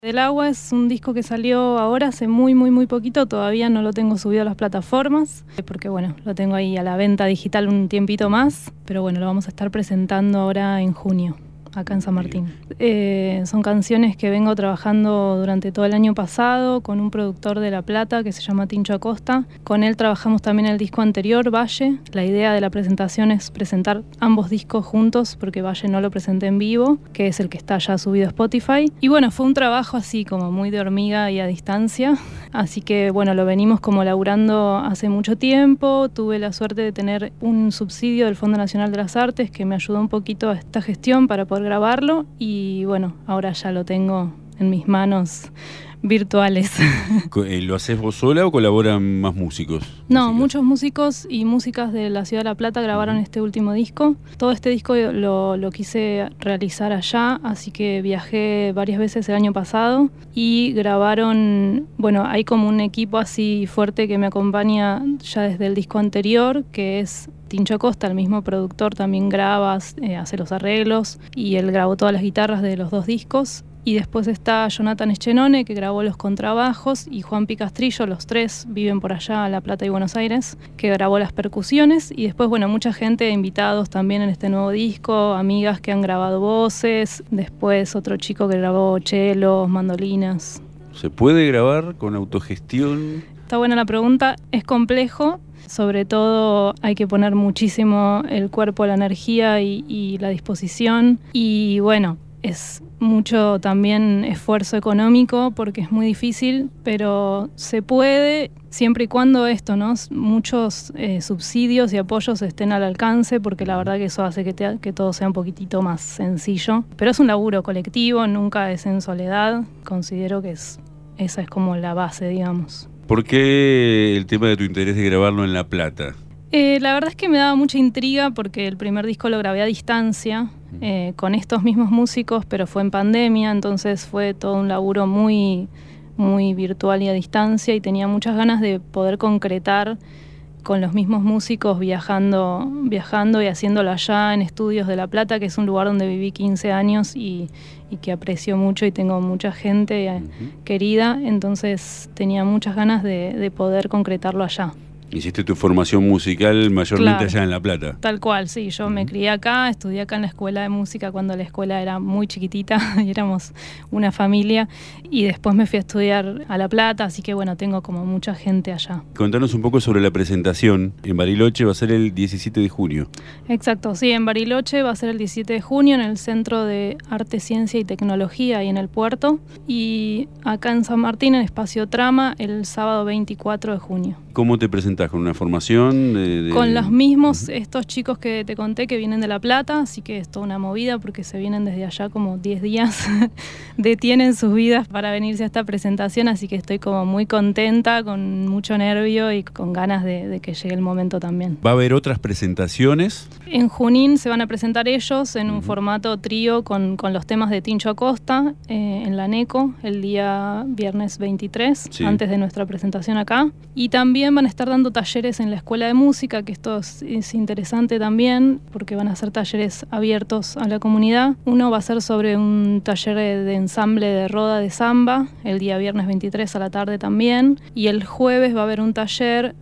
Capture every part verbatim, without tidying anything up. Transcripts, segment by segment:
Del Agua es un disco que salió ahora hace muy muy muy poquito, todavía no lo tengo subido a las plataformas, porque bueno, lo tengo ahí a la venta digital un tiempito más, pero bueno, lo vamos a estar presentando ahora en junio, acá en San Martín. Eh, son canciones que vengo trabajando durante todo el año pasado con un productor de La Plata que se llama Tincho Acosta. Con él trabajamos también el disco anterior, Valle. La idea de la presentación es presentar ambos discos juntos porque Valle no lo presenté en vivo, que es el que está ya subido a Spotify. Y bueno, fue un trabajo así como muy de hormiga y a distancia. Así que bueno, lo venimos como laburando hace mucho tiempo. Tuve la suerte de tener un subsidio del Fondo Nacional de las Artes que me ayudó un poquito a esta gestión para poder grabarlo y bueno, ahora ya lo tengo en mis manos virtuales. ¿Lo haces vos sola o colaboran más músicos? No, músicas? muchos músicos y músicas de la Ciudad de La Plata grabaron uh-huh. este último disco. Todo este disco lo, lo quise realizar allá, así que viajé varias veces el año pasado y grabaron, bueno, hay como un equipo así fuerte que me acompaña ya desde el disco anterior, que es Tincho Acosta, el mismo productor, también graba, eh, hace los arreglos y él grabó todas las guitarras de los dos discos. Y después está Jonathan Eschenone, que grabó los contrabajos, y Juan Picastrillo, los tres viven por allá, La Plata y Buenos Aires, que grabó las percusiones. Y después, bueno, mucha gente, invitados también en este nuevo disco, amigas que han grabado voces, después otro chico que grabó chelos, mandolinas. ¿Se puede grabar con autogestión? Está buena la pregunta, es complejo. Sobre todo hay que poner muchísimo el cuerpo, la energía y, y la disposición. Y bueno, es mucho también esfuerzo económico porque es muy difícil, pero se puede siempre y cuando esto, ¿no? Muchos eh, subsidios y apoyos estén al alcance, porque la verdad que eso hace que, te, que todo sea un poquitito más sencillo. Pero es un laburo colectivo, nunca es en soledad. Considero que es, esa es como la base, digamos. ¿Por qué el tema de tu interés de grabarlo en La Plata? Eh, la verdad es que me daba mucha intriga porque el primer disco lo grabé a distancia, eh, con estos mismos músicos, pero fue en pandemia, entonces fue todo un laburo muy, muy virtual y a distancia, y tenía muchas ganas de poder concretar con los mismos músicos viajando, viajando y haciéndolo allá en Estudios de La Plata, que es un lugar donde viví quince años y, y que aprecio mucho y tengo mucha gente uh-huh. querida, entonces tenía muchas ganas de, de poder concretarlo allá. Hiciste tu formación musical mayormente claro, allá en La Plata. Tal cual, sí. Yo uh-huh. me crié acá, estudié acá en la escuela de música cuando la escuela era muy chiquitita y éramos una familia. Y después me fui a estudiar a La Plata, así que bueno, tengo como mucha gente allá. Contanos un poco sobre la presentación. En Bariloche va a ser el diecisiete de junio. Exacto, sí. En Bariloche va a ser el diecisiete de junio en el Centro de Arte, Ciencia y Tecnología y en el Puerto. Y acá en San Martín, en Espacio Trama, el sábado veinticuatro de junio. ¿Cómo te presentás? ¿Con una formación? De, de... Con los mismos, uh-huh. estos chicos que te conté que vienen de La Plata, así que es toda una movida porque se vienen desde allá como diez días, detienen sus vidas para venirse a esta presentación, así que estoy como muy contenta, con mucho nervio y con ganas de, de que llegue el momento también. ¿Va a haber otras presentaciones? En Junín se van a presentar ellos en un uh-huh. formato trío con, con los temas de Tincho Acosta, eh, en la NECO, el día viernes veintitrés, sí. antes de nuestra presentación acá. Y también van a estar dando talleres en la Escuela de Música, que esto es, es interesante también, porque van a ser talleres abiertos a la comunidad. Uno va a ser sobre un taller de, de ensamble de roda de samba, el día viernes veintitrés a la tarde también. Y el jueves va a haber un taller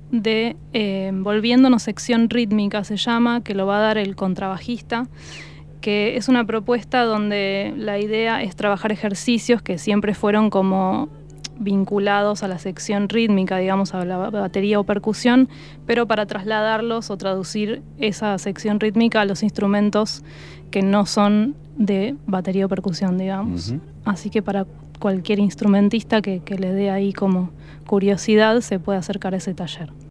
de eh, Volviéndonos sección rítmica, se llama, que lo va a dar el contrabajista, que es una propuesta donde la idea es trabajar ejercicios que siempre fueron como vinculados a la sección rítmica, digamos, a la batería o percusión, pero para trasladarlos o traducir esa sección rítmica a los instrumentos que no son de batería o percusión, digamos. Uh-huh. Así que para cualquier instrumentista que, que le dé ahí como curiosidad se puede acercar a ese taller.